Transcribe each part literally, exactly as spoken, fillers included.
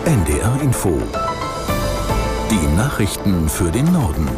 N D R Info. Die Nachrichten für den Norden.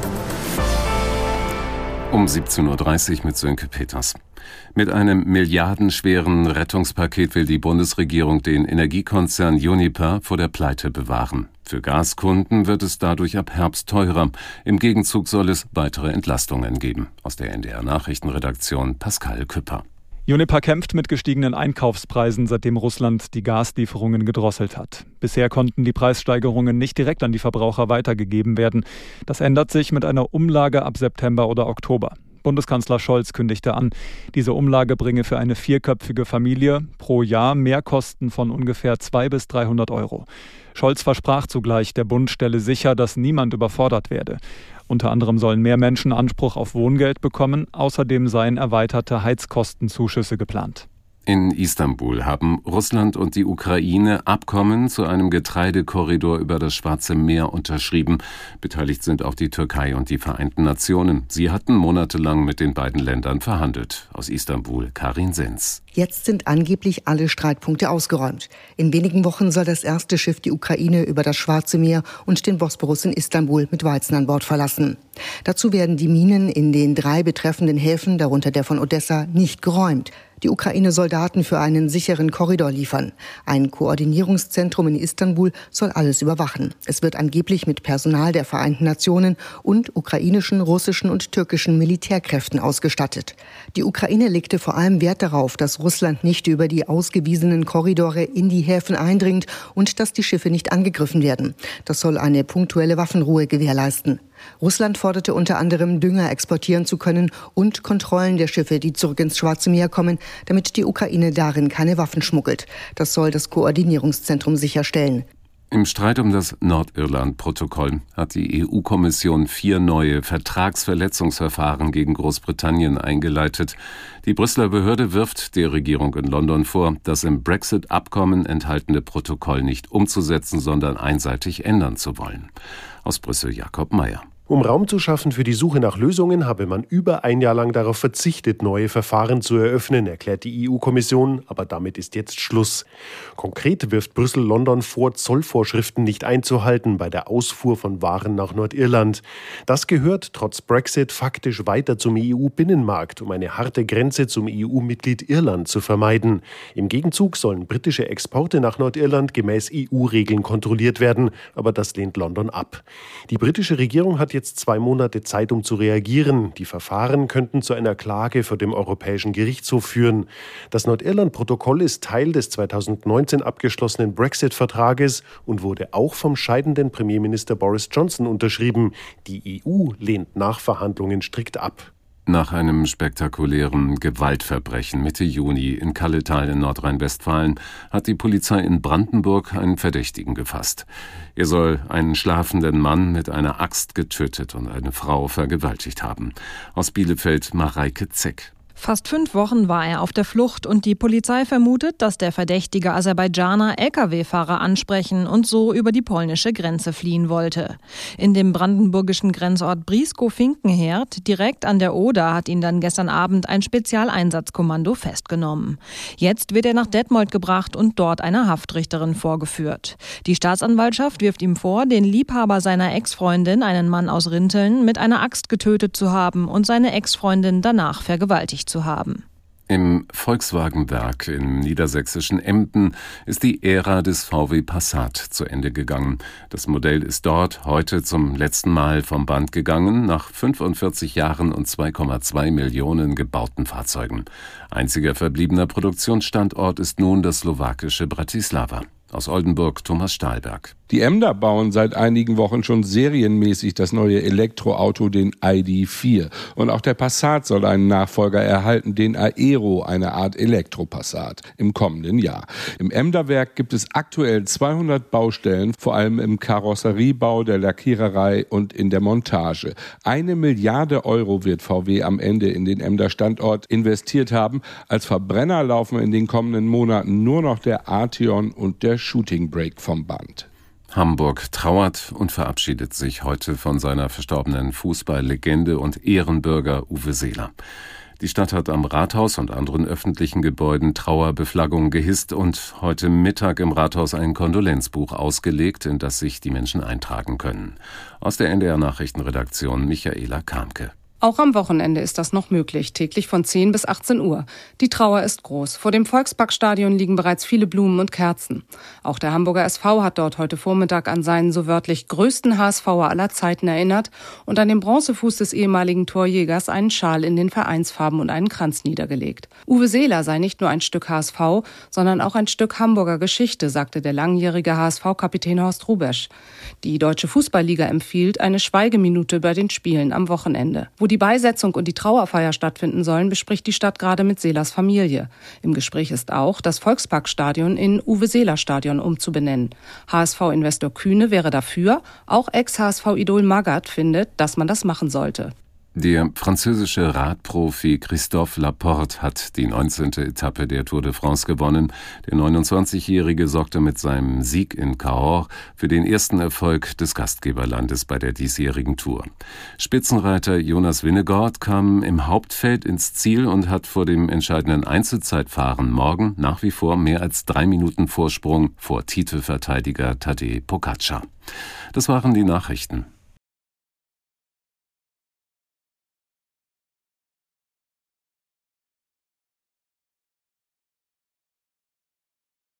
Um siebzehn Uhr dreißig mit Sönke Peters. Mit einem milliardenschweren Rettungspaket will die Bundesregierung den Energiekonzern Uniper vor der Pleite bewahren. Für Gaskunden wird es dadurch ab Herbst teurer. Im Gegenzug soll es weitere Entlastungen geben. Aus der N D R Nachrichtenredaktion Pascal Küpper. Uniper kämpft mit gestiegenen Einkaufspreisen, seitdem Russland die Gaslieferungen gedrosselt hat. Bisher konnten die Preissteigerungen nicht direkt an die Verbraucher weitergegeben werden. Das ändert sich mit einer Umlage ab September oder Oktober. Bundeskanzler Scholz kündigte an, diese Umlage bringe für eine vierköpfige Familie pro Jahr Mehrkosten von ungefähr zweihundert bis dreihundert Euro. Scholz versprach zugleich, der Bund stelle sicher, dass niemand überfordert werde. Unter anderem sollen mehr Menschen Anspruch auf Wohngeld bekommen. Außerdem seien erweiterte Heizkostenzuschüsse geplant. In Istanbul haben Russland und die Ukraine Abkommen zu einem Getreidekorridor über das Schwarze Meer unterschrieben. Beteiligt sind auch die Türkei und die Vereinten Nationen. Sie hatten monatelang mit den beiden Ländern verhandelt. Aus Istanbul, Karin Sens. Jetzt sind angeblich alle Streitpunkte ausgeräumt. In wenigen Wochen soll das erste Schiff die Ukraine über das Schwarze Meer und den Bosporus in Istanbul mit Weizen an Bord verlassen. Dazu werden die Minen in den drei betreffenden Häfen, darunter der von Odessa, nicht geräumt. Die Ukraine soll Daten für einen sicheren Korridor liefern. Ein Koordinierungszentrum in Istanbul soll alles überwachen. Es wird angeblich mit Personal der Vereinten Nationen und ukrainischen, russischen und türkischen Militärkräften ausgestattet. Die Ukraine legte vor allem Wert darauf, dass Russland nicht über die ausgewiesenen Korridore in die Häfen eindringt und dass die Schiffe nicht angegriffen werden. Das soll eine punktuelle Waffenruhe gewährleisten. Russland forderte unter anderem, Dünger exportieren zu können und Kontrollen der Schiffe, die zurück ins Schwarze Meer kommen, damit die Ukraine darin keine Waffen schmuggelt. Das soll das Koordinierungszentrum sicherstellen. Im Streit um das Nordirland-Protokoll hat die E U-Kommission vier neue Vertragsverletzungsverfahren gegen Großbritannien eingeleitet. Die Brüsseler Behörde wirft der Regierung in London vor, das im Brexit-Abkommen enthaltene Protokoll nicht umzusetzen, sondern einseitig ändern zu wollen. Aus Brüssel Jakob Mayer. Um Raum zu schaffen für die Suche nach Lösungen, habe man über ein Jahr lang darauf verzichtet, neue Verfahren zu eröffnen, erklärt die E U-Kommission, aber damit ist jetzt Schluss. Konkret wirft Brüssel London vor, Zollvorschriften nicht einzuhalten bei der Ausfuhr von Waren nach Nordirland. Das gehört trotz Brexit faktisch weiter zum E U-Binnenmarkt, um eine harte Grenze zum E U-Mitglied Irland zu vermeiden. Im Gegenzug sollen britische Exporte nach Nordirland gemäß E U-Regeln kontrolliert werden, aber das lehnt London ab. Die britische Regierung hat jetzt jetzt zwei Monate Zeit, um zu reagieren. Die Verfahren könnten zu einer Klage vor dem Europäischen Gerichtshof führen. Das Nordirland-Protokoll ist Teil des zweitausendneunzehn abgeschlossenen Brexit-Vertrages und wurde auch vom scheidenden Premierminister Boris Johnson unterschrieben. Die E U lehnt Nachverhandlungen strikt ab. Nach einem spektakulären Gewaltverbrechen Mitte Juni in Kalletal in Nordrhein-Westfalen hat die Polizei in Brandenburg einen Verdächtigen gefasst. Er soll einen schlafenden Mann mit einer Axt getötet und eine Frau vergewaltigt haben. Aus Bielefeld Mareike Zeck. Fast fünf Wochen war er auf der Flucht und die Polizei vermutet, dass der verdächtige Aserbaidschaner L K W-Fahrer ansprechen und so über die polnische Grenze fliehen wollte. In dem brandenburgischen Grenzort Brieskow-Finkenherd, direkt an der Oder, hat ihn dann gestern Abend ein Spezialeinsatzkommando festgenommen. Jetzt wird er nach Detmold gebracht und dort einer Haftrichterin vorgeführt. Die Staatsanwaltschaft wirft ihm vor, den Liebhaber seiner Ex-Freundin, einen Mann aus Rinteln, mit einer Axt getötet zu haben und seine Ex-Freundin danach vergewaltigt zu haben. Im Volkswagenwerk im niedersächsischen Emden ist die Ära des V W Passat zu Ende gegangen. Das Modell ist dort heute zum letzten Mal vom Band gegangen, nach fünfundvierzig Jahren und zwei Komma zwei Millionen gebauten Fahrzeugen. Einziger verbliebener Produktionsstandort ist nun das slowakische Bratislava. Aus Oldenburg Thomas Stahlberg. Die Emder bauen seit einigen Wochen schon serienmäßig das neue Elektroauto, den I D vier. Und auch der Passat soll einen Nachfolger erhalten, den Aero, eine Art Elektropassat, im kommenden Jahr. Im Emderwerk gibt es aktuell zweihundert Baustellen, vor allem im Karosseriebau, der Lackiererei und in der Montage. Eine Milliarde Euro wird V W am Ende in den Emder Standort investiert haben. Als Verbrenner laufen in den kommenden Monaten nur noch der Arteon und der Shooting Brake vom Band. Hamburg trauert und verabschiedet sich heute von seiner verstorbenen Fußballlegende und Ehrenbürger Uwe Seeler. Die Stadt hat am Rathaus und anderen öffentlichen Gebäuden Trauerbeflaggungen gehisst und heute Mittag im Rathaus ein Kondolenzbuch ausgelegt, in das sich die Menschen eintragen können. Aus der N D R-Nachrichtenredaktion Michaela Kamke. Auch am Wochenende ist das noch möglich, täglich von zehn bis achtzehn Uhr. Die Trauer ist groß. Vor dem Volksparkstadion liegen bereits viele Blumen und Kerzen. Auch der Hamburger S V hat dort heute Vormittag an seinen so wörtlich größten HSVer aller Zeiten erinnert und an dem Bronzefuß des ehemaligen Torjägers einen Schal in den Vereinsfarben und einen Kranz niedergelegt. Uwe Seeler sei nicht nur ein Stück H S V, sondern auch ein Stück Hamburger Geschichte, sagte der langjährige H S V-Kapitän Horst Hrubesch. Die Deutsche Fußballliga empfiehlt eine Schweigeminute bei den Spielen am Wochenende. Wo die Beisetzung und die Trauerfeier stattfinden sollen, bespricht die Stadt gerade mit Seelers Familie. Im Gespräch ist auch, das Volksparkstadion in Uwe-Seeler-Stadion umzubenennen. H S V-Investor Kühne wäre dafür, auch Ex-H S V-Idol Magath findet, dass man das machen sollte. Der französische Radprofi Christophe Laporte hat die neunzehnte Etappe der Tour de France gewonnen. Der neunundzwanzigjährige sorgte mit seinem Sieg in Cahors für den ersten Erfolg des Gastgeberlandes bei der diesjährigen Tour. Spitzenreiter Jonas Vingegaard kam im Hauptfeld ins Ziel und hat vor dem entscheidenden Einzelzeitfahren morgen nach wie vor mehr als drei Minuten Vorsprung vor Titelverteidiger Tadej Pogačar. Das waren die Nachrichten.